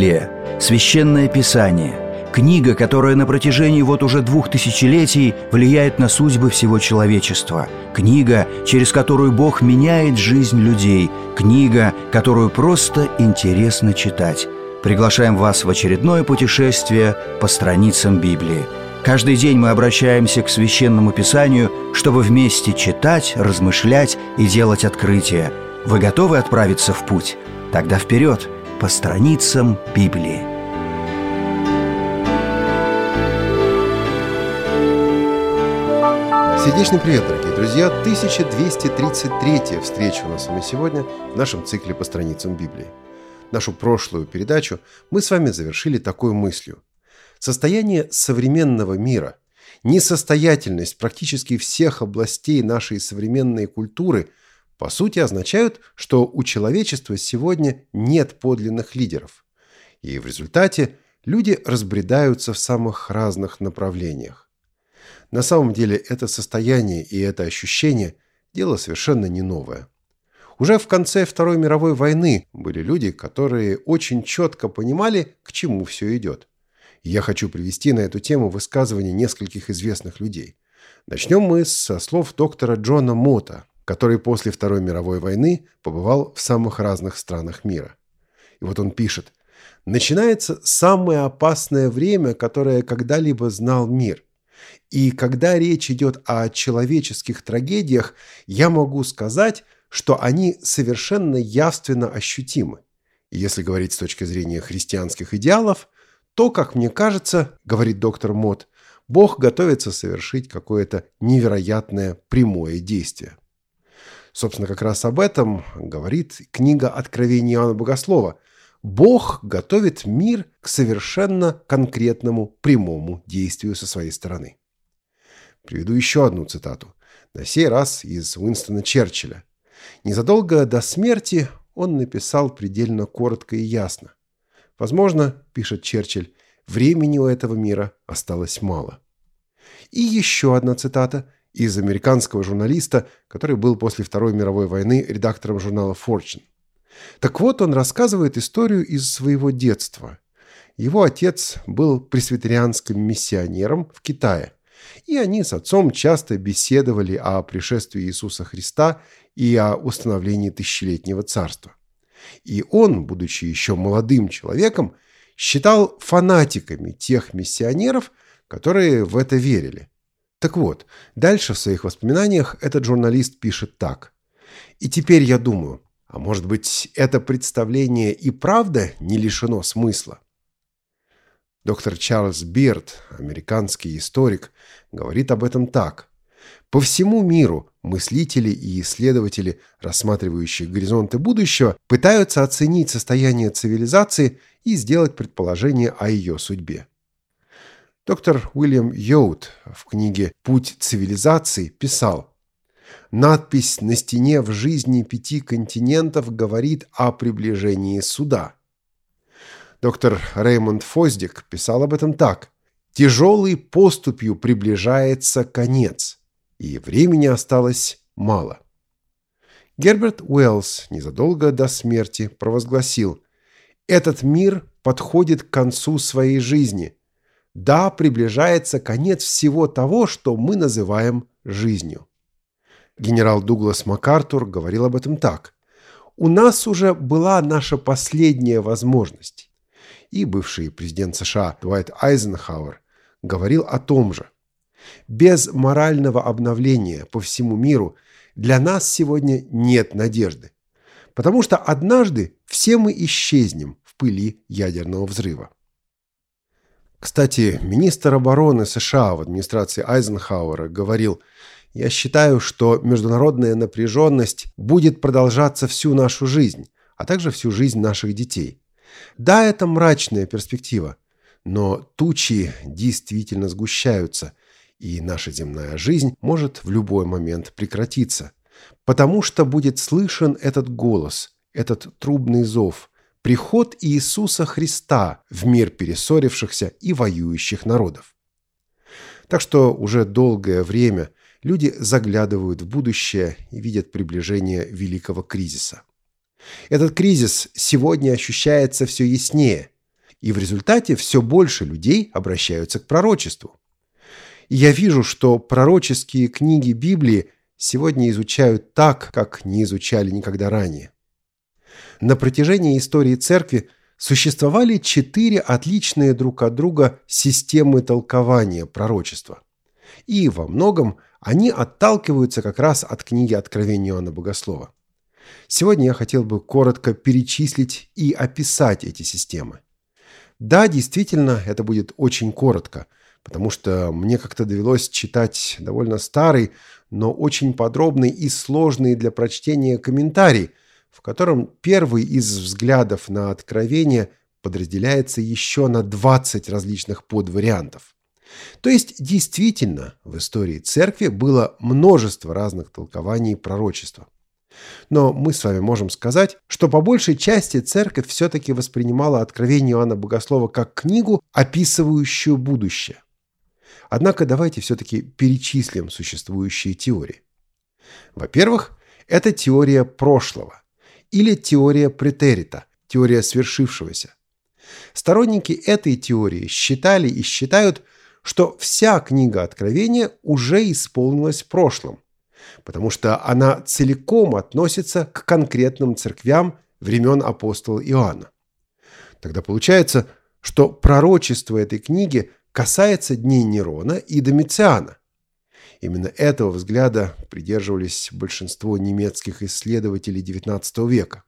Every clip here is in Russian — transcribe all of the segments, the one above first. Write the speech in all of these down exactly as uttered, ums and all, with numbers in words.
Библия – священное писание, книга, которая на протяжении вот уже двух тысячелетий влияет на судьбы всего человечества, книга, через которую Бог меняет жизнь людей, книга, которую просто интересно читать. Приглашаем вас в очередное путешествие по страницам Библии. Каждый день мы обращаемся к Священному Писанию, чтобы вместе читать, размышлять и делать открытия. Вы готовы отправиться в путь? Тогда вперед, по страницам Библии. Сердечный привет, дорогие друзья! тысяча двести тридцать третья встреча у нас с вами сегодня в нашем цикле по страницам Библии. Нашу прошлую передачу мы с вами завершили такой мыслью. Состояние современного мира, несостоятельность практически всех областей нашей современной культуры по сути означают, что у человечества сегодня нет подлинных лидеров. И в результате люди разбредаются в самых разных направлениях. На самом деле это состояние и это ощущение – дело совершенно не новое. Уже в конце Второй мировой войны были люди, которые очень четко понимали, к чему все идет. И я хочу привести на эту тему высказывания нескольких известных людей. Начнем мы со слов доктора Джона Мотта, который после Второй мировой войны побывал в самых разных странах мира. И вот он пишет: «Начинается самое опасное время, которое когда-либо знал мир. И когда речь идет о человеческих трагедиях, я могу сказать, что они совершенно явственно ощутимы. И если говорить с точки зрения христианских идеалов, то, как мне кажется, говорит доктор Мотт, Бог готовится совершить какое-то невероятное прямое действие». Собственно, как раз об этом говорит книга Откровения Иоанна Богослова. Бог готовит мир к совершенно конкретному прямому действию со своей стороны. Приведу еще одну цитату, на сей раз из Уинстона Черчилля. Незадолго до смерти он написал предельно коротко и ясно. Возможно, пишет Черчилль, времени у этого мира осталось мало. И еще одна цитата из американского журналиста, который был после Второй мировой войны редактором журнала Fortune. Так вот, он рассказывает историю из своего детства. Его отец был пресвитерианским миссионером в Китае, и они с отцом часто беседовали о пришествии Иисуса Христа и о установлении тысячелетнего царства. И он, будучи еще молодым человеком, считал фанатиками тех миссионеров, которые в это верили. Так вот, дальше в своих воспоминаниях этот журналист пишет так. «И теперь я думаю, а может быть, это представление и правда не лишено смысла?» Доктор Чарльз Бирд, американский историк, говорит об этом так. «По всему миру мыслители и исследователи, рассматривающие горизонты будущего, пытаются оценить состояние цивилизации и сделать предположение о ее судьбе». Доктор Уильям Йоут в книге «Путь цивилизации» писал: «Надпись на стене в жизни пяти континентов говорит о приближении суда». Доктор Реймонд Фоздик писал об этом так: «Тяжелой поступью приближается конец, и времени осталось мало». Герберт Уэллс незадолго до смерти провозгласил: «Этот мир подходит к концу своей жизни. Да, приближается конец всего того, что мы называем жизнью». Генерал Дуглас МакАртур говорил об этом так: «У нас уже была наша последняя возможность». И бывший президент США Дуайт Айзенхауэр говорил о том же. «Без морального обновления по всему миру для нас сегодня нет надежды, потому что однажды все мы исчезнем в пыли ядерного взрыва». Кстати, министр обороны США в администрации Айзенхауэра говорил: «Я считаю, что международная напряженность будет продолжаться всю нашу жизнь, а также всю жизнь наших детей. Да, это мрачная перспектива, но тучи действительно сгущаются, и наша земная жизнь может в любой момент прекратиться, потому что будет слышен этот голос, этот трубный зов, приход Иисуса Христа в мир перессорившихся и воюющих народов». Так что уже долгое время люди заглядывают в будущее и видят приближение великого кризиса. Этот кризис сегодня ощущается все яснее. И в результате все больше людей обращаются к пророчеству. И я вижу, что пророческие книги Библии сегодня изучают так, как не изучали никогда ранее. На протяжении истории церкви существовали четыре отличные друг от друга системы толкования пророчества. И во многом они отталкиваются как раз от книги Откровения Иоанна Богослова. Сегодня я хотел бы коротко перечислить и описать эти системы. Да, действительно, это будет очень коротко, потому что мне как-то довелось читать довольно старый, но очень подробный и сложный для прочтения комментарий, в котором первый из взглядов на откровение подразделяется еще на двадцать различных подвариантов. То есть, действительно, в истории церкви было множество разных толкований пророчества. Но мы с вами можем сказать, что по большей части церковь все-таки воспринимала Откровение Иоанна Богослова как книгу, описывающую будущее. Однако давайте все-таки перечислим существующие теории. Во-первых, это теория прошлого или теория претерита, теория свершившегося. Сторонники этой теории считали и считают, что вся книга Откровения уже исполнилась в прошлом, потому что она целиком относится к конкретным церквям времен апостола Иоанна. Тогда получается, что пророчество этой книги касается дней Нерона и Домициана. Именно этого взгляда придерживались большинство немецких исследователей девятнадцатого века.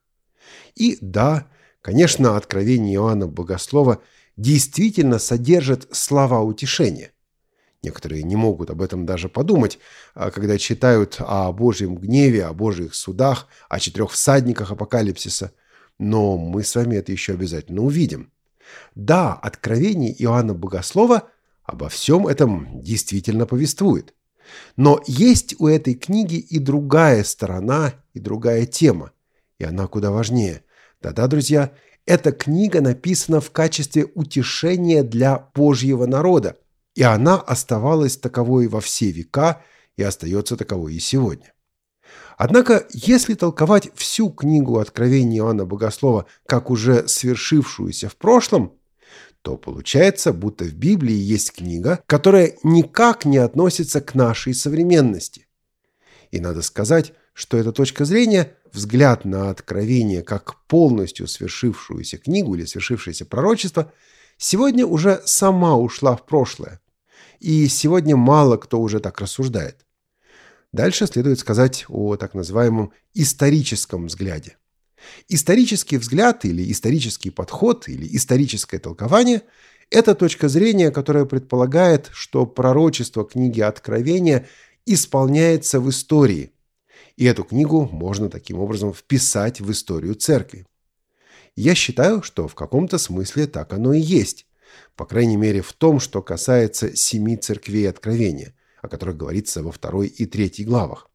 И да, конечно, Откровение Иоанна Богослова действительно содержит слова утешения. Некоторые не могут об этом даже подумать, когда читают о Божьем гневе, о Божьих судах, о четырех всадниках апокалипсиса. Но мы с вами это еще обязательно увидим. Да, Откровение Иоанна Богослова обо всем этом действительно повествует. Но есть у этой книги и другая сторона, и другая тема. И она куда важнее. Да-да, друзья, эта книга написана в качестве утешения для Божьего народа. И она оставалась таковой во все века и остается таковой и сегодня. Однако, если толковать всю книгу Откровения Иоанна Богослова как уже свершившуюся в прошлом, то получается, будто в Библии есть книга, которая никак не относится к нашей современности. И надо сказать, что эта точка зрения, взгляд на Откровение как полностью свершившуюся книгу или свершившееся пророчество, сегодня уже сама ушла в прошлое. И сегодня мало кто уже так рассуждает. Дальше следует сказать о так называемом историческом взгляде. Исторический взгляд или исторический подход или историческое толкование – это точка зрения, которая предполагает, что пророчество книги Откровения исполняется в истории. И эту книгу можно таким образом вписать в историю церкви. Я считаю, что в каком-то смысле так оно и есть. По крайней мере, в том, что касается семи церквей Откровения, о которых говорится во второй и третьей главах.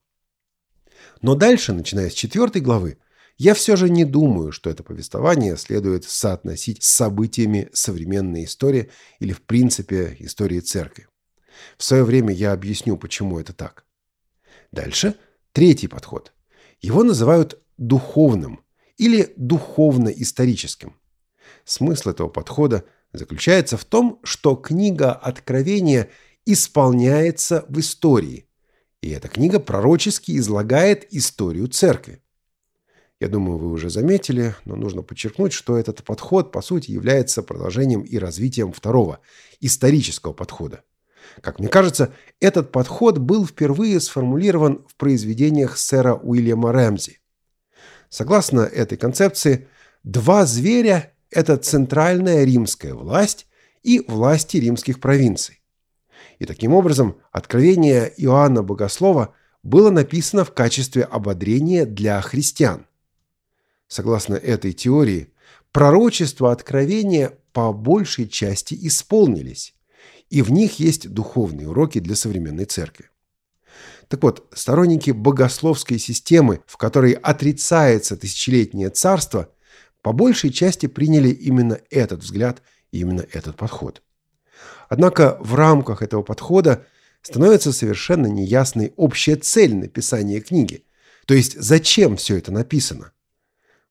Но дальше, начиная с четвертой главы, я все же не думаю, что это повествование следует соотносить с событиями современной истории или, в принципе, истории церкви. В свое время я объясню, почему это так. Дальше третий подход. Его называют духовным или духовно-историческим. Смысл этого подхода заключается в том, что книга Откровения исполняется в истории, и эта книга пророчески излагает историю церкви. Я думаю, вы уже заметили, но нужно подчеркнуть, что этот подход, по сути, является продолжением и развитием второго, исторического подхода. Как мне кажется, этот подход был впервые сформулирован в произведениях сэра Уильяма Рэмзи. Согласно этой концепции, два зверя – это центральная римская власть и власти римских провинций. И таким образом, Откровение Иоанна Богослова было написано в качестве ободрения для христиан. Согласно этой теории, пророчества Откровения по большей части исполнились, и в них есть духовные уроки для современной церкви. Так вот, сторонники богословской системы, в которой отрицается тысячелетнее царство, по большей части приняли именно этот взгляд и именно этот подход. Однако в рамках этого подхода становится совершенно неясной общая цель написания книги, то есть зачем все это написано.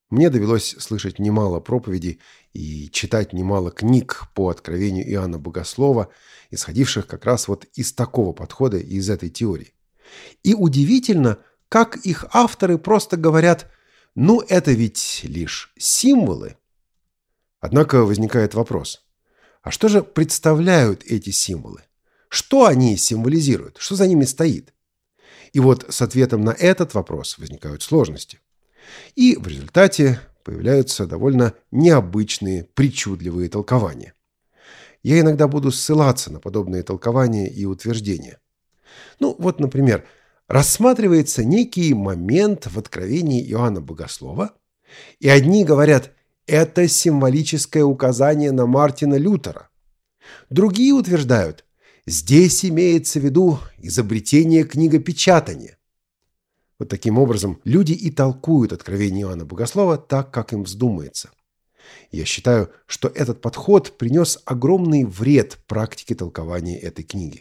Мне довелось слышать немало проповедей и читать немало книг по откровению Иоанна Богослова, исходивших как раз вот из такого подхода и из этой теории. И удивительно, как их авторы просто говорят: ну, это ведь лишь символы. Однако возникает вопрос: а что же представляют эти символы? Что они символизируют? Что за ними стоит? И вот с ответом на этот вопрос возникают сложности. И в результате появляются довольно необычные, причудливые толкования. Я иногда буду ссылаться на подобные толкования и утверждения. Ну, вот, например, рассматривается некий момент в откровении Иоанна Богослова, и одни говорят: это символическое указание на Мартина Лютера. Другие утверждают: здесь имеется в виду изобретение книгопечатания. Вот таким образом люди и толкуют откровение Иоанна Богослова так, как им вздумается. Я считаю, что этот подход принес огромный вред практике толкования этой книги.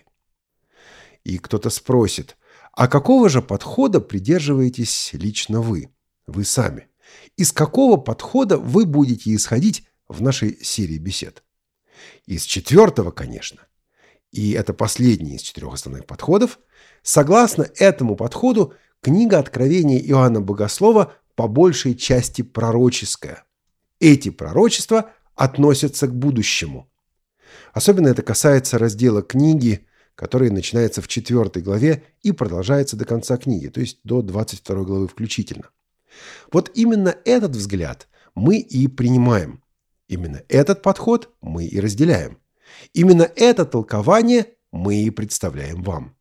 И кто-то спросит: а какого же подхода придерживаетесь лично вы, вы сами? Из какого подхода вы будете исходить в нашей серии бесед? Из четвертого, конечно. И это последний из четырех основных подходов. Согласно этому подходу, книга Откровения Иоанна Богослова по большей части пророческая. Эти пророчества относятся к будущему. Особенно это касается раздела книги, который начинается в четвертой главе и продолжается до конца книги, то есть до двадцать второй главы включительно. Вот именно этот взгляд мы и принимаем. Именно этот подход мы и разделяем. Именно это толкование мы и представляем вам.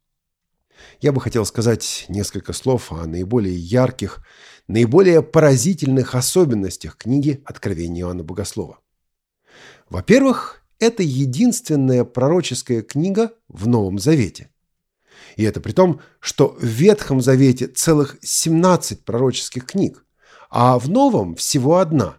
Я бы хотел сказать несколько слов о наиболее ярких, наиболее поразительных особенностях книги Откровения Иоанна Богослова. Во-первых, это единственная пророческая книга в Новом Завете. И это при том, что в Ветхом Завете целых семнадцать пророческих книг, а в Новом всего одна.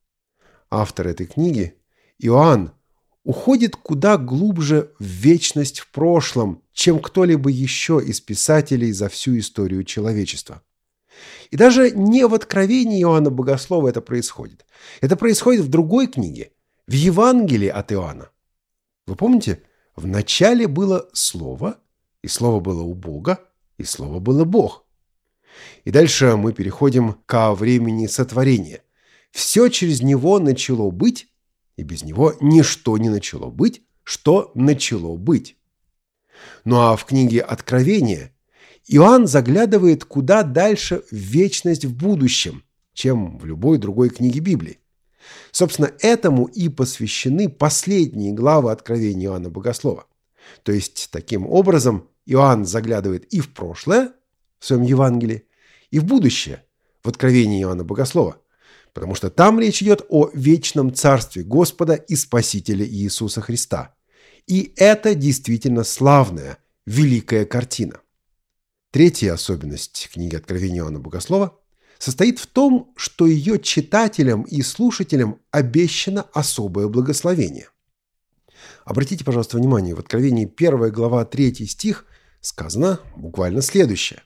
Автор этой книги, Иоанн, уходит куда глубже в вечность в прошлом, чем кто-либо еще из писателей за всю историю человечества. И даже не в Откровении Иоанна Богослова это происходит. Это происходит в другой книге, в Евангелии от Иоанна. Вы помните, в начале было Слово, и Слово было у Бога, и Слово было Бог. И дальше мы переходим ко времени сотворения. Все через Него начало быть, и без Него ничто не начало быть, что начало быть. Ну а в книге Откровения Иоанн заглядывает куда дальше в вечность в будущем, чем в любой другой книге Библии. Собственно, этому и посвящены последние главы Откровения Иоанна Богослова. То есть, таким образом, Иоанн заглядывает и в прошлое, в своем Евангелии, и в будущее, в Откровении Иоанна Богослова, потому что там речь идет о вечном царстве Господа и Спасителя Иисуса Христа. И это действительно славная, великая картина. Третья особенность книги Откровения Иоанна Богослова состоит в том, что ее читателям и слушателям обещано особое благословение. Обратите, пожалуйста, внимание, в Откровении первая глава третий стих сказано буквально следующее.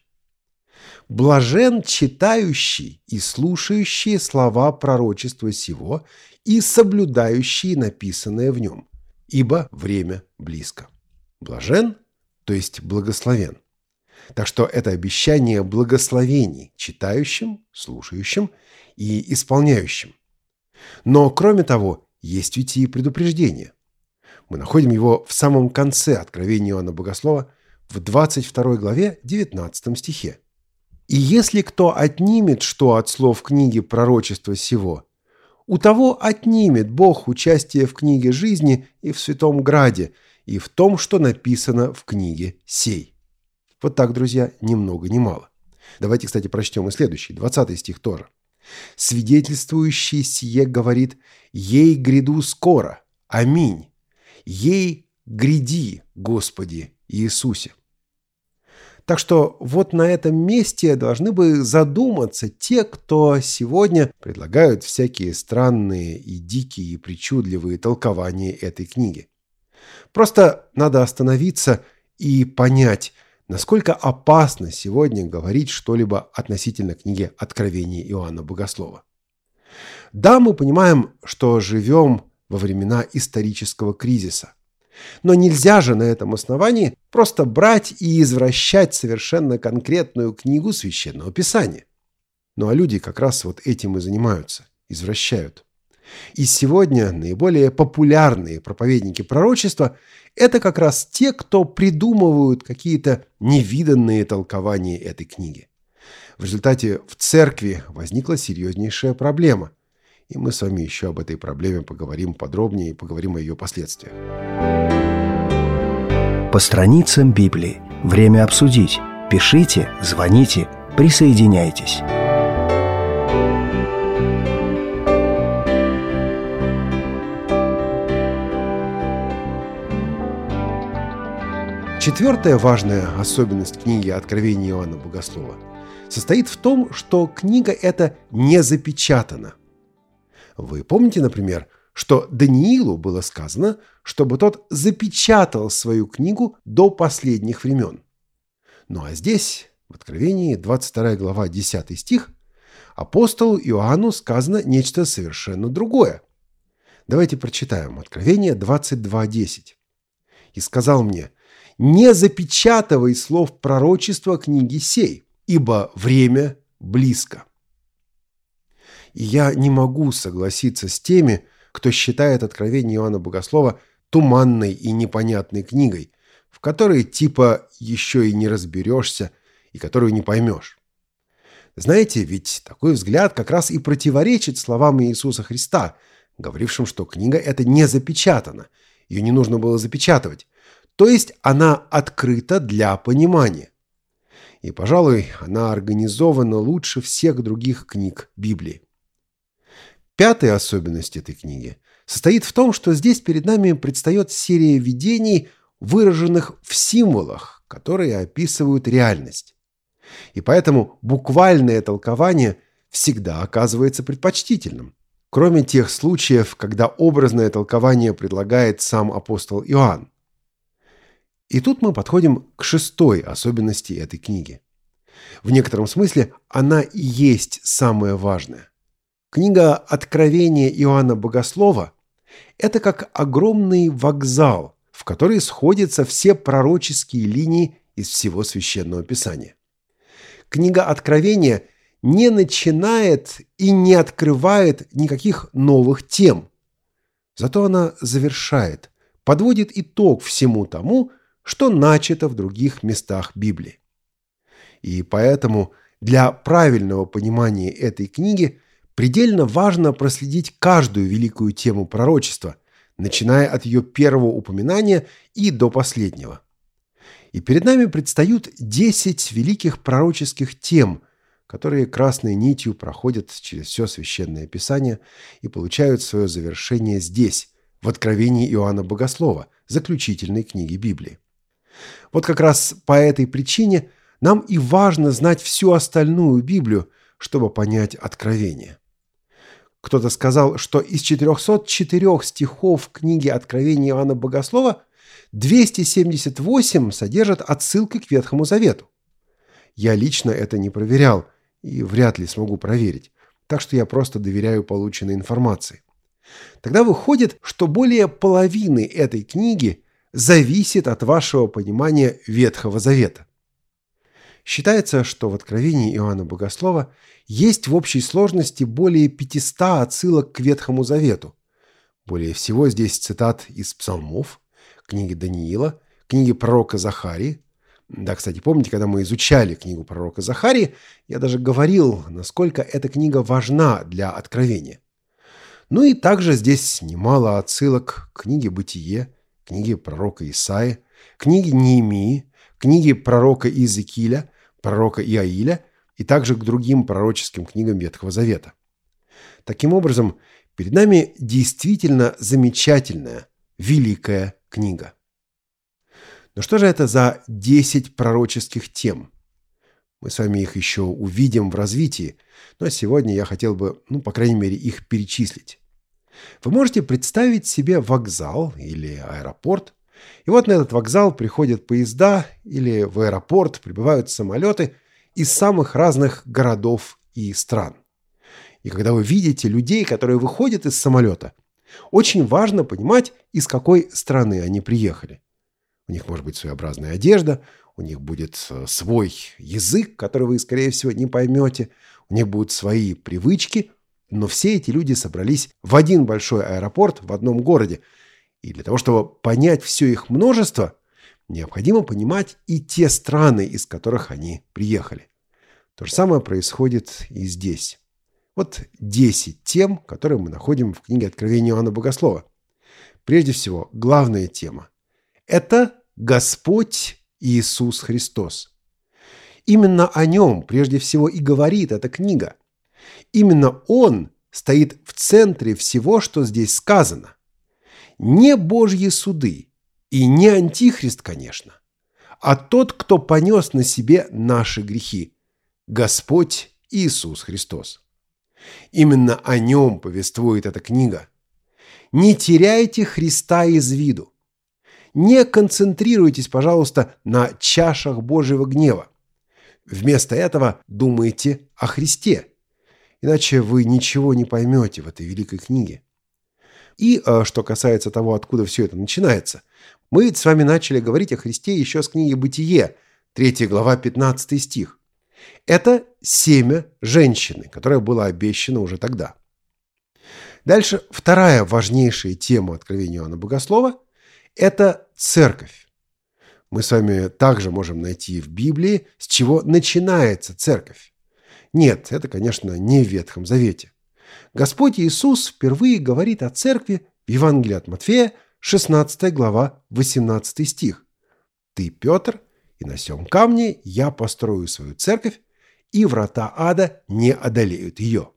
«Блажен читающий и слушающий слова пророчества сего и соблюдающий написанное в нем, ибо время близко». Блажен, то есть благословен. Так что это обещание благословений читающим, слушающим и исполняющим. Но, кроме того, есть ведь и предупреждение. Мы находим его в самом конце Откровения Иоанна Богослова в двадцать второй главе девятнадцатом стихе. «И если кто отнимет что от слов книги пророчества сего, у того отнимет Бог участие в книге жизни и в святом граде, и в том, что написано в книге сей». Вот так, друзья, ни много ни мало. Давайте, кстати, прочтем и следующий, двадцатый стих тоже. «Свидетельствующий сие говорит, ей гряду скоро. Аминь. Ей гряди, Господи Иисусе». Так что вот на этом месте должны бы задуматься те, кто сегодня предлагают всякие странные и дикие и причудливые толкования этой книги. Просто надо остановиться и понять, насколько опасно сегодня говорить что-либо относительно книги Откровения Иоанна Богослова. Да, мы понимаем, что живем во времена исторического кризиса. Но нельзя же на этом основании просто брать и извращать совершенно конкретную книгу Священного Писания. Ну а люди как раз вот этим и занимаются, извращают. И сегодня наиболее популярные проповедники пророчества – это как раз те, кто придумывают какие-то невиданные толкования этой книги. В результате в церкви возникла серьезнейшая проблема. И мы с вами еще об этой проблеме поговорим подробнее и поговорим о ее последствиях. По страницам Библии. Время обсудить. Пишите, звоните, присоединяйтесь. Четвертая важная особенность книги Откровения Иоанна Богослова состоит в том, что книга эта не запечатана. Вы помните, например, что Даниилу было сказано, чтобы тот запечатал свою книгу до последних времен. Ну а здесь, в Откровении, двадцать вторая глава, десятый стих, апостолу Иоанну сказано нечто совершенно другое. Давайте прочитаем Откровение двадцать два десять. «И сказал мне: не запечатывай слов пророчества книги сей, ибо время близко». И я не могу согласиться с теми, кто считает Откровение Иоанна Богослова туманной и непонятной книгой, в которой типа еще и не разберешься и которую не поймешь. Знаете, ведь такой взгляд как раз и противоречит словам Иисуса Христа, говорившим, что книга эта не запечатана, ее не нужно было запечатывать, то есть она открыта для понимания. И, пожалуй, она организована лучше всех других книг Библии. Пятая особенность этой книги состоит в том, что здесь перед нами предстает серия видений, выраженных в символах, которые описывают реальность. И поэтому буквальное толкование всегда оказывается предпочтительным, кроме тех случаев, когда образное толкование предлагает сам апостол Иоанн. И тут мы подходим к шестой особенности этой книги. В некотором смысле она и есть самое важное. Книга Откровения Иоанна Богослова – это как огромный вокзал, в который сходятся все пророческие линии из всего Священного Писания. Книга Откровения не начинает и не открывает никаких новых тем. Зато она завершает, подводит итог всему тому, что начато в других местах Библии. И поэтому для правильного понимания этой книги предельно важно проследить каждую великую тему пророчества, начиная от ее первого упоминания и до последнего. И перед нами предстают десять великих пророческих тем, которые красной нитью проходят через все Священное Писание и получают свое завершение здесь, в Откровении Иоанна Богослова, заключительной книге Библии. Вот как раз по этой причине нам и важно знать всю остальную Библию, чтобы понять Откровение. Кто-то сказал, что из четырехсот четырёх стихов книги Откровения Иоанна Богослова двести семьдесят восемь содержат отсылки к Ветхому Завету. Я лично это не проверял и вряд ли смогу проверить, так что я просто доверяю полученной информации. Тогда выходит, что более половины этой книги зависит от вашего понимания Ветхого Завета. Считается, что в Откровении Иоанна Богослова есть в общей сложности более пятисот отсылок к Ветхому Завету. Более всего здесь цитат из Псалмов, книги Даниила, книги пророка Захарии. Да, кстати, помните, когда мы изучали книгу пророка Захарии, я даже говорил, насколько эта книга важна для Откровения. Ну и также здесь немало отсылок к книге Бытие, книге пророка Исаии, книге Неемии, книге пророка Иезекииля, пророка Иаиля и также к другим пророческим книгам Ветхого Завета. Таким образом, перед нами действительно замечательная, великая книга. Но что же это за десять пророческих тем? Мы с вами их еще увидим в развитии, но сегодня я хотел бы, ну, по крайней мере, их перечислить. Вы можете представить себе вокзал или аэропорт, и вот на этот вокзал приходят поезда или в аэропорт прибывают самолеты из самых разных городов и стран. И когда вы видите людей, которые выходят из самолета, очень важно понимать, из какой страны они приехали. У них может быть своеобразная одежда, у них будет свой язык, который вы, скорее всего, не поймете, у них будут свои привычки, но все эти люди собрались в один большой аэропорт в одном городе. И для того, чтобы понять все их множество, необходимо понимать и те страны, из которых они приехали. То же самое происходит и здесь. Вот десять тем, которые мы находим в книге Откровения Иоанна Богослова. Прежде всего, главная тема – это Господь Иисус Христос. Именно о нем прежде всего и говорит эта книга. Именно Он стоит в центре всего, что здесь сказано. Не Божьи суды и не Антихрист, конечно, а тот, кто понес на себе наши грехи – Господь Иисус Христос. Именно о нем повествует эта книга. Не теряйте Христа из виду. Не концентрируйтесь, пожалуйста, на чашах Божьего гнева. Вместо этого думайте о Христе. Иначе вы ничего не поймете в этой великой книге. И что касается того, откуда все это начинается, мы с вами начали говорить о Христе еще с книги «Бытие», третья глава, пятнадцатый стих. Это семя женщины, которое было обещано уже тогда. Дальше вторая важнейшая тема Откровения Иоанна Богослова – это церковь. Мы с вами также можем найти в Библии, с чего начинается церковь. Нет, это, конечно, не в Ветхом Завете. Господь Иисус впервые говорит о церкви в Евангелии от Матфея, шестнадцатая глава, восемнадцатый стих. «Ты, Петр, и на сем камне я построю свою церковь, и врата ада не одолеют ее».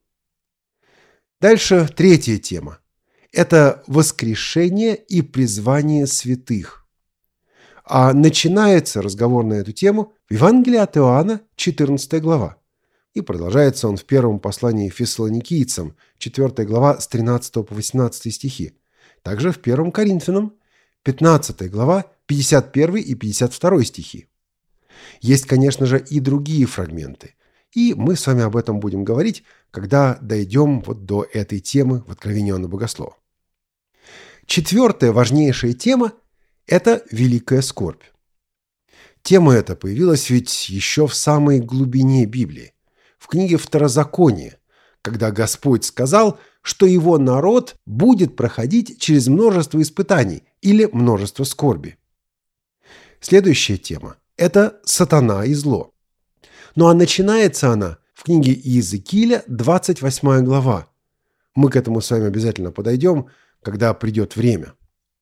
Дальше третья тема. Это воскрешение и призвание святых. А начинается разговор на эту тему в Евангелии от Иоанна, четырнадцатая глава. И продолжается он в первом послании фессалоникийцам, четвёртая глава, с тринадцатого по восемнадцатый стихи. Также в первом Коринфянам, пятнадцатая глава, пятьдесят первый и пятьдесят второй стихи. Есть, конечно же, и другие фрагменты. И мы с вами об этом будем говорить, когда дойдем вот до этой темы в Откровении Иоанна Богослова. Четвертая важнейшая тема – это великая скорбь. Тема эта появилась ведь еще в самой глубине Библии, в книге Второзакония, когда Господь сказал, что его народ будет проходить через множество испытаний или множество скорби. Следующая тема – это сатана и зло. Ну а начинается она в книге Иезекииля, двадцать восьмая глава. Мы к этому с вами обязательно подойдем, когда придет время.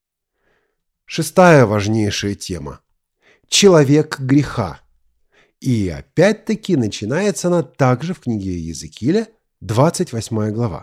Шестая важнейшая тема – человек греха. И опять-таки начинается она также в книге Иезекииля, двадцать восьмая глава.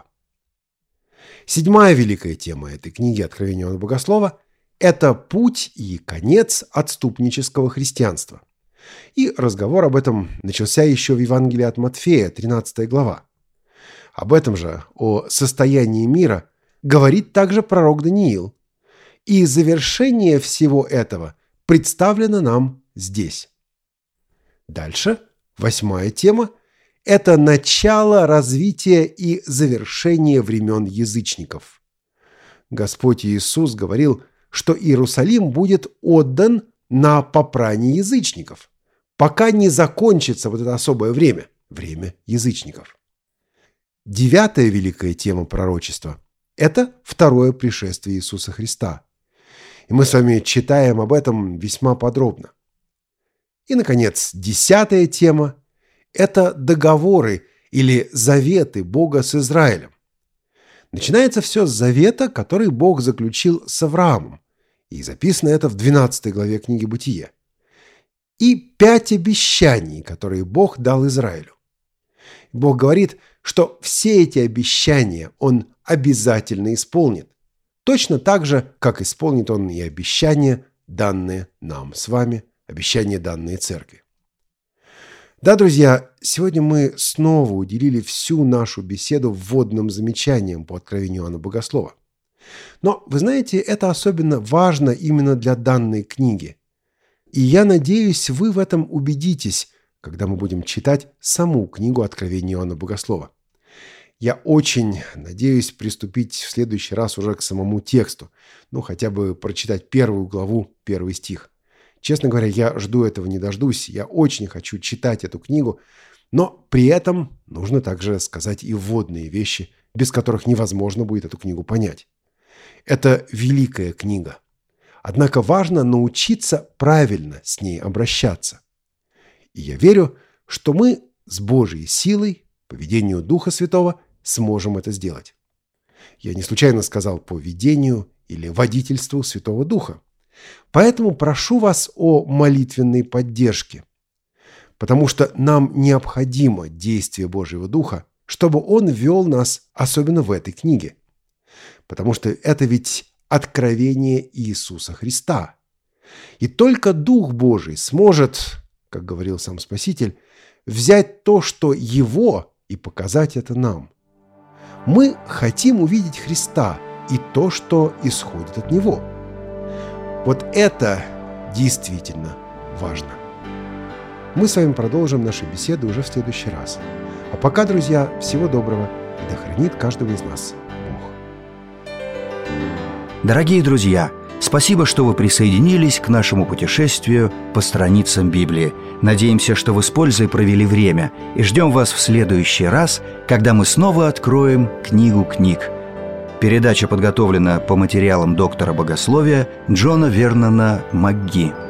Седьмая великая тема этой книги Откровения Иоанна Богослова – это путь и конец отступнического христианства. И разговор об этом начался еще в Евангелии от Матфея, тринадцатая глава. Об этом же, о состоянии мира, говорит также пророк Даниил. И завершение всего этого представлено нам здесь. Дальше, восьмая тема – это начало развития и завершение времен язычников. Господь Иисус говорил, что Иерусалим будет отдан на попрание язычников, пока не закончится вот это особое время, время язычников. Девятая великая тема пророчества – это второе пришествие Иисуса Христа. И мы с вами читаем об этом весьма подробно. И, наконец, десятая тема – это договоры или заветы Бога с Израилем. Начинается все с завета, который Бог заключил с Авраамом. И записано это в двенадцатой главе книги «Бытие». И пять обещаний, которые Бог дал Израилю. Бог говорит, что все эти обещания Он обязательно исполнит. Точно так же, как исполнит Он и обещания, данные нам с вами, обещания, данные церкви. Да, друзья, сегодня мы снова уделили всю нашу беседу вводным замечаниям по Откровению Иоанна Богослова. Но, вы знаете, это особенно важно именно для данной книги. И я надеюсь, вы в этом убедитесь, когда мы будем читать саму книгу Откровения Иоанна Богослова. Я очень надеюсь приступить в следующий раз уже к самому тексту. Ну, хотя бы прочитать первую главу, первый стих. Честно говоря, я жду этого не дождусь. Я очень хочу читать эту книгу. Но при этом нужно также сказать и вводные вещи, без которых невозможно будет эту книгу понять. Это великая книга. Однако важно научиться правильно с ней обращаться. И я верю, что мы с Божьей силой, по ведению Духа Святого, сможем это сделать. Я не случайно сказал по ведению или водительству Святого Духа. Поэтому прошу вас о молитвенной поддержке, потому что нам необходимо действие Божьего Духа, чтобы Он вел нас, особенно в этой книге. Потому что это ведь откровение Иисуса Христа. И только Дух Божий сможет, как говорил сам Спаситель, взять то, что Его, и показать это нам. Мы хотим увидеть Христа и то, что исходит от Него. Вот это действительно важно. Мы с вами продолжим наши беседы уже в следующий раз. А пока, друзья, всего доброго, и да хранит каждого из нас Бог. Дорогие друзья, спасибо, что вы присоединились к нашему путешествию по страницам Библии. Надеемся, что вы с пользой провели время, и ждем вас в следующий раз, когда мы снова откроем книгу книг. Передача подготовлена по материалам доктора богословия Джона Вернона МакГи.